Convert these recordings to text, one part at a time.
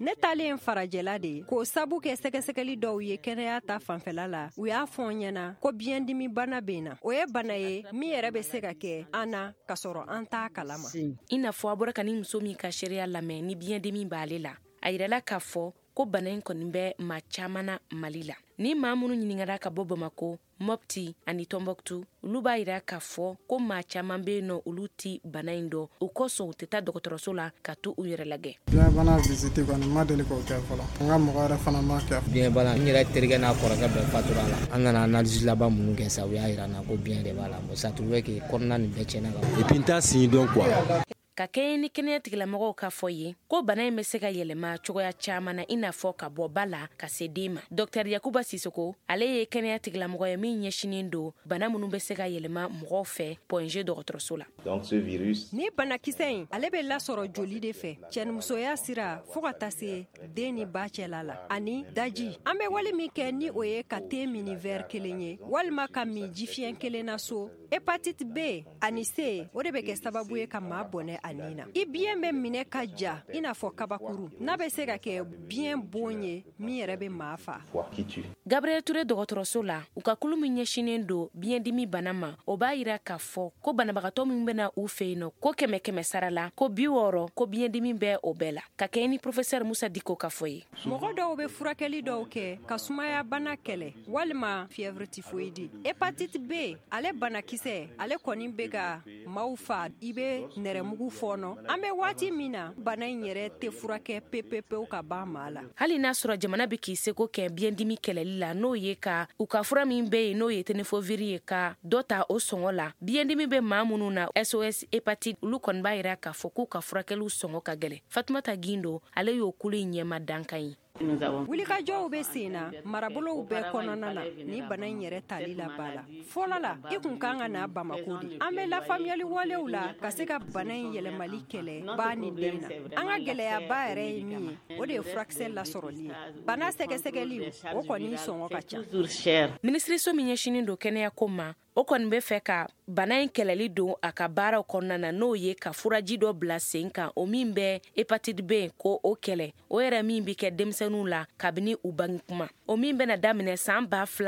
ne talen farajɛla de k'o sabu kɛ sɛgɛsɛgɛli dɔw ye kɛnɛya ta fanfɛla la u y'a fɔ n ɲɛna ko biyɛndimi bana bɛ na o ye bana ye min yɛrɛ bɛ se ka kɛ an na ka sɔrɔ an t'a kalama. I n'a fɔ a bɔra ka ni muso min ka seereya lamɛn ni biyɛndimi b'ale la a yirala k'a fɔ ko bana in kɔni bɛ maa caman na Mali la. Ni maa minnu ɲiningara ka bɔ Bamako, Mopti ani Tombouctou olu b'a yira k'a fɔ ko maa caman bɛ yen nɔ olu ti bana in dɔn o kosɔn u tɛ taa dɔgɔtɔrɔso la ka to u yɛrɛ lajɛ. Biyɛnbana visite kɔni ma deli k'o kɛ fɔlɔ n ka mɔgɔ yɛrɛ fana ma kɛ. Biyɛnbana n yɛrɛ terikɛ n'a kɔrɔkɛ bɛɛ fatura la an nana analyse laban minnu kɛ sa u y'a yira n na ko biyɛn de b'a la bon ça trouve que kɔnɔna nin bɛɛ tiɲɛna ka ban. Et puis n t'a signe dɔn quoi. Ka kɛ ni kɛnɛya tigilamɔgɔw ka fɔ ye ko bana in bɛ se ka yɛlɛma cogoya caman na i n'a fɔ ka bɔ ba la ka se den ma. Dr Yakuba Sisoko ale ye kɛnɛya tigilamɔgɔ ye min ɲɛsinen don bana minnu bɛ se ka yɛlɛma mɔgɔw fɛ PONG dɔgɔtɔrɔso la. Donc ce virus ni banakisɛ in ale bɛ lasɔrɔ joli de fɛ cɛnimusoya sira fo ka taa se den ni ba cɛla la ani daji an bɛ wali min kɛ ni o ye ka te mini verre kelen ye walima ka min jifiɲɛ kelen na so. Hepatite B ani C o de bɛ kɛ sababu ye ka maa bɔnɛ a nin na. I biyɛn bɛ minɛ ka ja i n'a fɔ kabakuru n'a bɛ se ka kɛ biyɛn bon ye min yɛrɛ bɛ maa fa. Gabriel Ture dɔgɔtɔrɔso la u ka kulu min ɲɛsinen don biyɛndimi bana ma o b'a yira k'a fɔ ko banabagatɔ min bɛna u fɛ yen nɔ ko 100 sara la ko 60 ko biyɛndimi bɛ o bɛɛ la ka kɛ ni professeur Musa Diko ka fɔ ye. Mɔgɔ dɔw bɛ furakɛli dɔw kɛ ka sumaya bana kɛlɛ walima fièvre typhoïde. Hepatite B ale banakisɛ ale kɔni bɛ ka maaw fa i bɛ nɛrɛmugu fɔnɔ an bɛ waati min na bana in yɛrɛ tɛ furakɛ pepepewu ka ban maa la. Hali n'a sɔrɔ jamana bɛ k'i seko kɛ biyɛndimi kɛlɛli la n'o ye ka u ka fura min bɛ yen n'o ye tenofovir ye ka dɔ ta o sɔngɔ la biyɛndimi bɛ maa minnu na SOS hepatite olu kɔni b'a yira k'a fɔ k'u ka furakɛliw sɔngɔ ka gɛlɛn. Fatumata Gindo ale y'o kulu in ɲɛma dankan ye. Wulikajɔw bɛ sen na marabolow bɛɛ kɔnɔna na ni bana in yɛrɛ tali la ba la. Fɔlɔ la i kun kan ka na Bamako de. An bɛ lafaamuyali walew la ka se ka bana in yɛlɛmali kɛlɛ ba ni den na. An ka gɛlɛyaba yɛrɛ ye min ye o de ye furakisɛ lasɔrɔli ye. Bana sɛgɛsɛgɛli o kɔni sɔngɔ ka ca. Minisiriso min ɲɛsinen don kɛnɛya ko ma o kɔni bɛ fɛ ka bana in kɛlɛli don a ka baaraw kɔnɔna na n'o ye ka furaji dɔ bila sen kan o min bɛ hepatite B ko o kɛlɛ o yɛrɛ min bi kɛ denmisɛnninw la kabini u bange kuma o min bɛna daminɛ san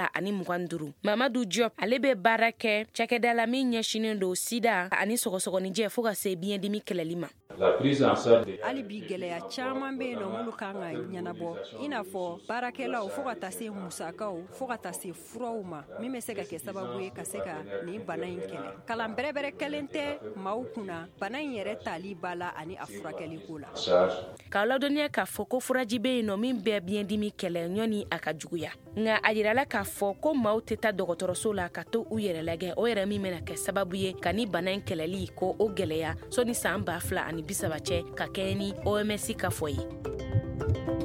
2025. Mamadu Diop ale bɛ baara kɛ cakɛda la min ɲɛsinen don sida ani sɔgɔsɔgɔnijɛ fo ka se biyɛndimi kɛlɛli ma. Hali bi gɛlɛya caman bɛ yen nɔ minnu kan ka ɲɛnabɔ i n'a fɔ baarakɛlaw fo ka taa se musakaw fo ka taa se furaw ma min bɛ se ka kɛ sababu ye ka se ka nin bana in kɛlɛ. Kalan bɛrɛbɛrɛ kɛlen tɛ maaw kunna bana in yɛrɛ tali b'a la ani a furakɛli ko la. K'a ladɔnniya k'a fɔ ko furaji bɛ yen nɔ min bɛ biyɛndimi kɛlɛ ɲɔni a ka juguya nka a yirala k'a fɔ ko maaw tɛ taa dɔgɔtɔrɔso la ka to u yɛrɛ lajɛ o yɛrɛ min bɛna kɛ sababu ye ka ni bana in kɛlɛli ko o gɛlɛya sɔni san 2030 cɛ ka kɛ ni OMS ka fɔ ye.